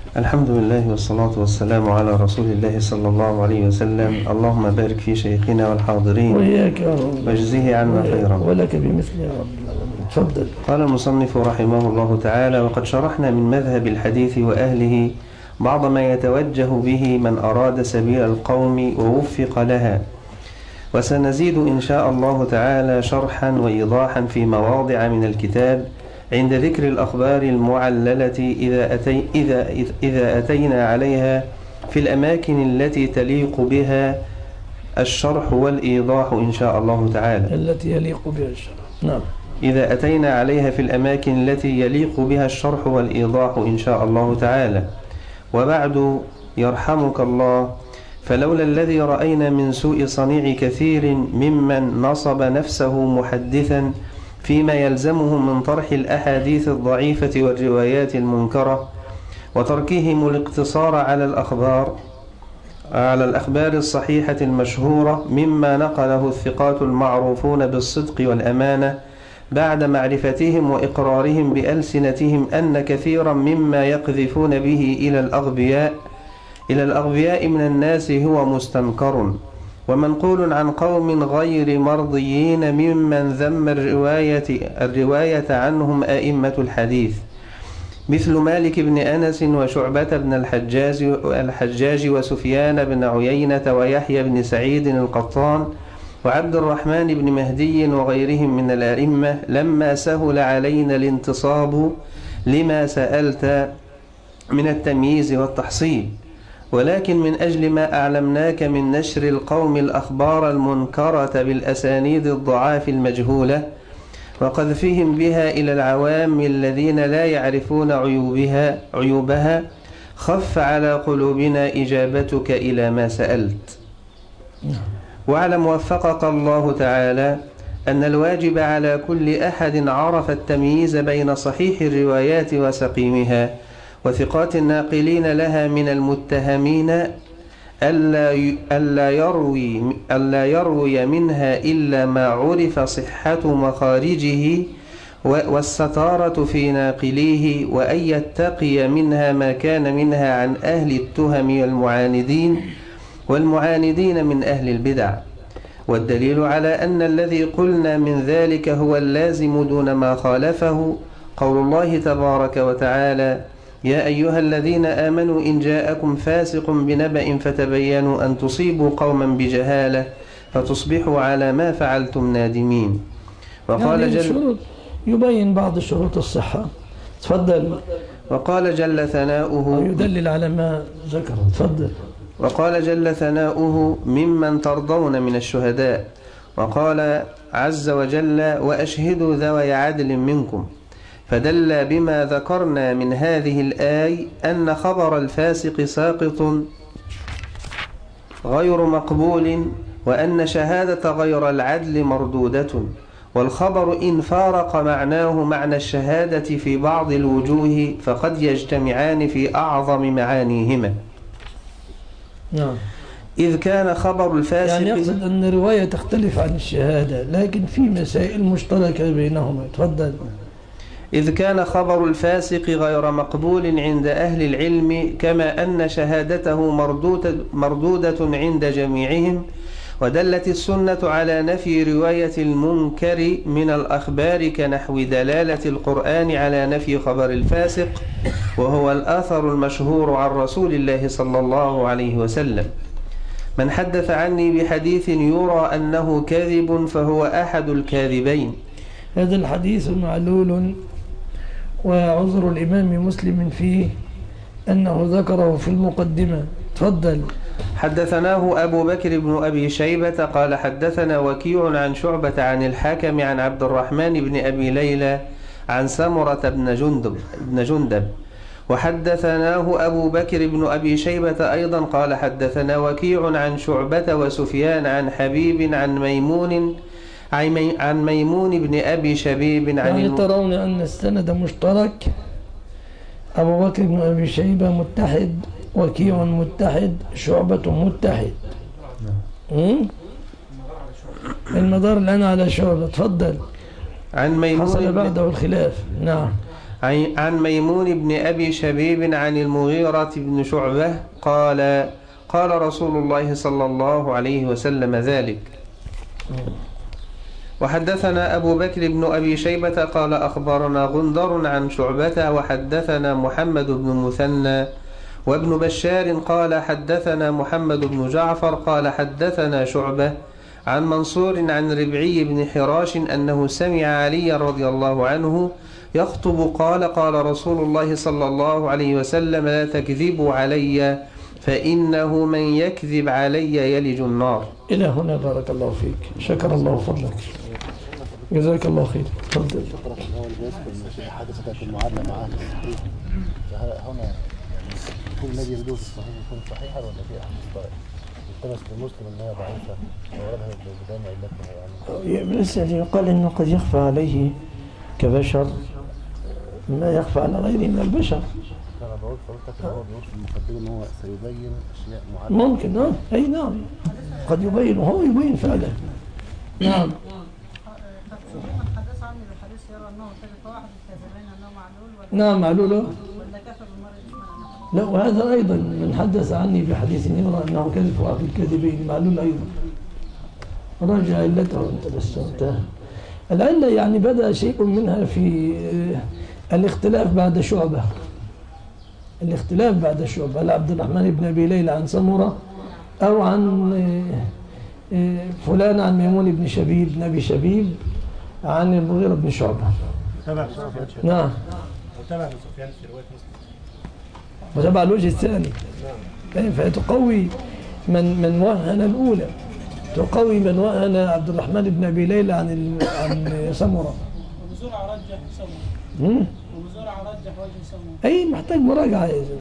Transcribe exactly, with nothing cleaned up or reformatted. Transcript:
الحمد لله والصلاة والسلام على رسول الله صلى الله عليه وسلم. اللهم بارك في شيخنا والحاضرين وإياك يا رب، واجزه عنا خيرا ولك بمثل يا رب. تفضل. قال المصنف رحمه الله تعالى: وقد شرحنا من مذهب الحديث وأهله بعض ما يتوجه به من أراد سبيل القوم ووفق لها، وسنزيد إن شاء الله تعالى شرحا وإيضاحا في مواضع من الكتاب عند ذكر الأخبار المعللة إذا, أتي إذا, إذا أتينا عليها في الأماكن التي تليق بها الشرح والإيضاح إن شاء الله تعالى. التي يليق بها الشرح، نعم. إذا أتينا عليها في الأماكن التي يليق بها الشرح والإيضاح إن شاء الله تعالى. وبعد، يرحمك الله، فلولا الذي رأينا من سوء صنيع كثير ممن نصب نفسه محدثا فيما يلزمه من طرح الأحاديث الضعيفة والروايات المنكرة، وتركهم الاقتصار على الأخبار على الأخبار الصحيحة المشهورة مما نقله الثقات المعروفون بالصدق والأمانة، بعد معرفتهم وإقرارهم بألسنتهم أن كثيرا مما يقذفون به إلى الأغبياء إلى الأغبياء من الناس هو مستنكر ومنقول عن قوم غير مرضيين ممن ذم الرواية, الرواية عنهم أئمة الحديث، مثل مالك بن أنس وشعبة بن الحجاج, الحجاج وسفيان بن عيينة ويحيى بن سعيد القطان وعبد الرحمن بن مهدي وغيرهم من الأئمة، لما سهل علينا الانتصاب لما سألت من التمييز والتحصيل، ولكن من أجل ما أعلمناك من نشر القوم الأخبار المنكرة بالأسانيد الضعاف المجهولة وقذفهم بها إلى العوام الذين لا يعرفون عيوبها, عيوبها خف على قلوبنا إجابتك إلى ما سألت. واعلم وفقك الله تعالى أن الواجب على كل أحد عرف التمييز بين صحيح الروايات وسقيمها وثقات الناقلين لها من المتهمين ألا يروي, ألا يروي منها إلا ما عرف صحة مخارجه والستارة في ناقليه، وأن يتقي منها ما كان منها عن أهل التهم والمعاندين والمعاندين من أهل البدع. والدليل على أن الذي قلنا من ذلك هو اللازم دون ما خالفه قول الله تبارك وتعالى: يا أيها الذين آمنوا إن جاءكم فاسق بنبأ فتبينوا أن تصيبوا قوما بجهالة فتصبحوا على ما فعلتم نادمين. وقال يعني جل يبين بعض شروط الصحة. تفضل. وقال جل ثناؤه يدلل على ما ذكر. تفضل. وقال جل ثناؤه ممن ترضون من الشهداء. وقال عز وجل: وأشهدوا ذوي عدل منكم. فدل بما ذكرنا من هذه الآية أن خبر الفاسق ساقط غير مقبول، وأن شهادة غير العدل مردودة، والخبر إن فارق معناه معنى الشهادة في بعض الوجوه فقد يجتمعان في أعظم معانيهما. نعم. إذ كان خبر الفاسق، يعني يقصد أن الرواية تختلف عن الشهادة لكن في مسائل مشتركة بينهما. تفضل. إذ كان خبر الفاسق غير مقبول عند أهل العلم، كما أن شهادته مردودة, مردودة عند جميعهم، ودلت السنة على نفي رواية المنكر من الأخبار كنحو دلالة القرآن على نفي خبر الفاسق، وهو الآثر المشهور عن رسول الله صلى الله عليه وسلم: من حدث عني بحديث يرى أنه كاذب فهو أحد الكاذبين. هذا الحديث معلول، وعذر الإمام مسلم فيه أنه ذكره في المقدمة. تفضل. حدثناه أبو بكر بن أبي شيبة قال حدثنا وكيع عن شعبة عن الحاكم عن عبد الرحمن بن أبي ليلى عن سمرة بن جندب, بن جندب وحدثناه أبو بكر بن أبي شيبة أيضا قال حدثنا وكيع عن شعبة وسفيان عن حبيب عن ميمون عن ميمون بن أبي شبيب عن يعني ترون أن السند مشترك، أبو بكر بن أبي شيبة متحد، وكيع متحد، شعبة متحد. المدار الآن على شعبة. تفضل. عن ميمون حصل بعده الخلاف. نعم. عن ميمون بن أبي شبيب عن المغيرة بن شعبة قال قال رسول الله صلى الله عليه وسلم ذلك. وحدثنا أبو بكر بن أبي شيبة قال أخبرنا غندر عن شعبة وحدثنا محمد بن مثنى وابن بشار قال حدثنا محمد بن جعفر قال حدثنا شعبة عن منصور عن ربعي بن حراش أنه سمع علي رضي الله عنه يخطب قال قال رسول الله صلى الله عليه وسلم لا تكذبوا علي فإنه من يكذب علي يلج النار. إلى هنا بارك الله فيك، شكر الله فضلك، جزاك الله خير. تفضل. هو الجزء حادثة المعادلة مع أهل الصحيح، هنا يكون الذي يبدو في الصحيح يكون صحيحا ولا في أحاديث ضعيفة؟ التمس للمسلم أنها ضعيفة ووردها بدون علتها يعني. لسه يقال أنه قد يخفى عليه كبشر ما يخفى على غيره من البشر. أنا بقول فقلت هو بيقول في المقدمة أن هو سيبين أشياء معينة. ممكن اه أي نعم قد يبين وهو يبين فعلا. نعم. نعم معلول. لا وهذا أيضا من حدث عني بحديث يرى أنه كذب في الكاذبين معلول أيضا. راجع علته أنت بس انتهى. العلة يعني بدأ شيء منها في الاختلاف بعد شعبة. الاختلاف بعد شعبة هل عبد الرحمن بن أبي ليلى عن سمرة أو عن فلان عن ميمون بن شبيب بن أبي شبيب عن المغيرة بن شعبة. تبع سفيان. نعم. وتبع سفيان في رواية مسلم. وتبع الوجه الثاني. نعم. فتقوي من من وهن الأولى، تقوي من وهن عبد الرحمن بن أبي ليلى عن عن سمرة. وبزرعة رجح سمرة. وبزرعة رجح وجه سمرة. أي محتاج مراجعة.